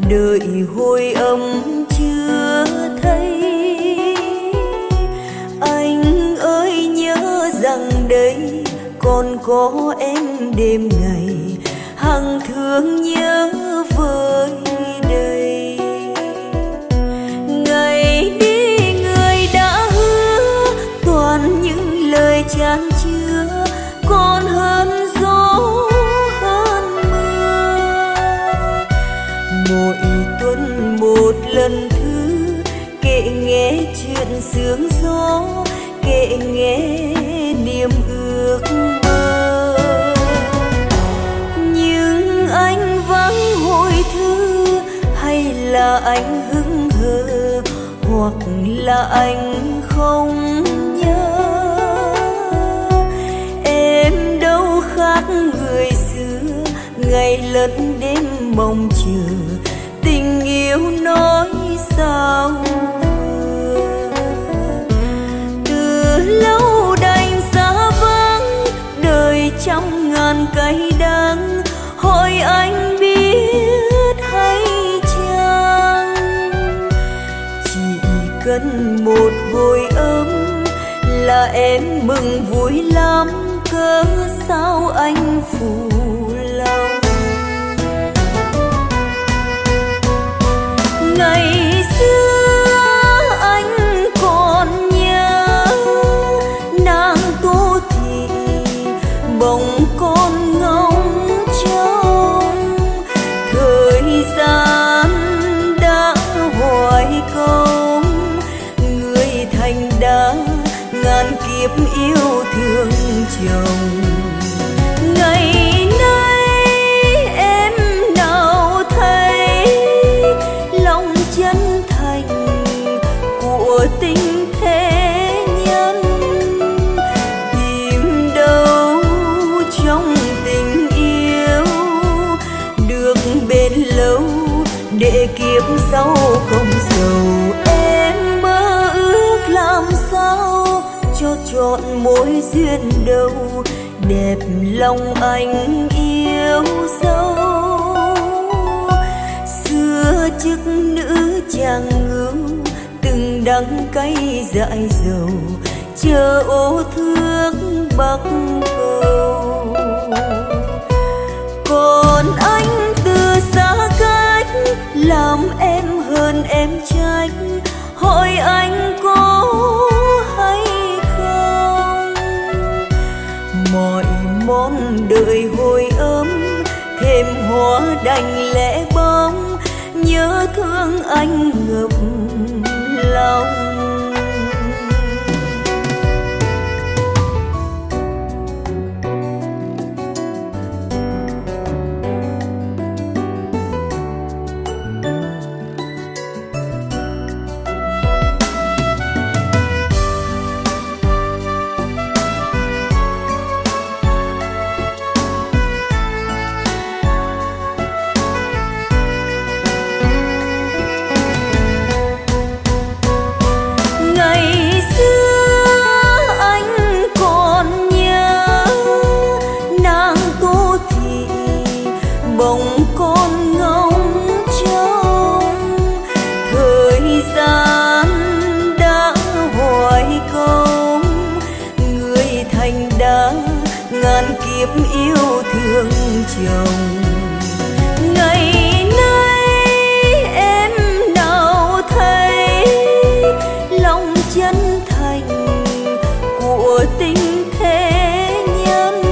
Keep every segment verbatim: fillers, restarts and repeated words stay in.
đợi hồi âm chưa thấy. Anh ơi nhớ rằng đây còn có em đêm ngày, hằng thương nhớ với đây. Ngày đi người đã hứa toàn những lời chan chứa, còn hơn gió hơn mưa. Mỗi tuần một lần thứ kể nghe chuyện sương gió, kể nghe niềm ước mơ. Nhưng anh vắng hồi thư, hay là anh hững hờ, hoặc là anh không nhớ. Em đâu khác người xưa, ngày lẫn đêm mong chờ, tình yêu nói sao vừa. Từ lâu đành xa vắng, đời trăm ngàn cay đắng, hỏi anh biết hay chăng. Chỉ cần một hồi ấm là em mừng vui lắm, cớ sao anh phụ lòng. Ngày xưa anh còn nhớ nàng Tô Thị, bỗng con ngóng trông. Thời gian đã hoài công, người thành đã ngàn kiếp yêu thương chồng. Ngày nay em nào thấy lòng chân thành của tình thế nhân, tìm đâu trong tình yêu được bền lâu, để kiếp sau không giàu. Em mơ ước làm sao cho trọn mối duyên đâu, đẹp lòng anh yêu dấu. Xưa chức nữ chàng ngưu, từng đắng cay dại dầu, chờ ô thước bắc cầu. Còn anh từ xa cách, làm em hơn em trách, hỏi anh có hay không. Mọi mong đợi hồi ấm, thêm hoa đành lẽ bóng, nhớ thương anh ngập lòng. Bỗng con ngóng trông, thời gian đã hoài công, người thành đã ngàn kiếp yêu thương chồng. Ngày nay em nào thấy lòng chân thành của tình thế nhân,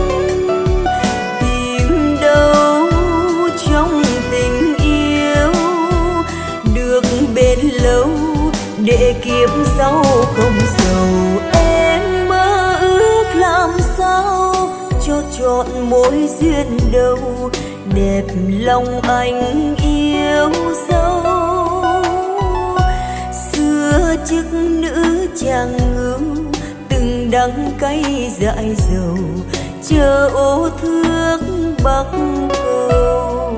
tìm đâu trong tình yêu được bền lâu, để kiếp sau không giàu. Em mơ ước làm sao cho trọn mối duyên đâu, đẹp lòng anh yêu dấu. Xưa chức nữ chàng ngưu, từng đắng cay dại dầu, chờ ô thước bắc cầu.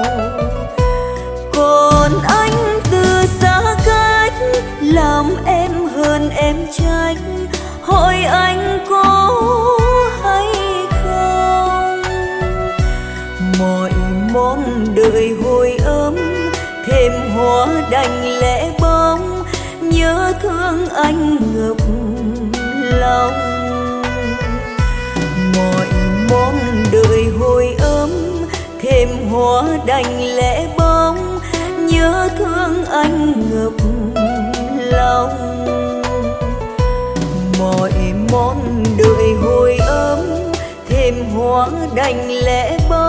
Còn anh từ xa cách, làm em hơn em trách, hỏi anh có hay không. Mọi mong đợi hồi ấm, thêm thêm hoa đành lẽ bóng, nhớ thương anh ngập lòng. Mọi mong đợi hồi ấm, thêm hoa đành lẽ bóng, nhớ thương anh ngập lòng. Mọi mong đợi hồi ấm, thêm hoa đành lẽ bóng,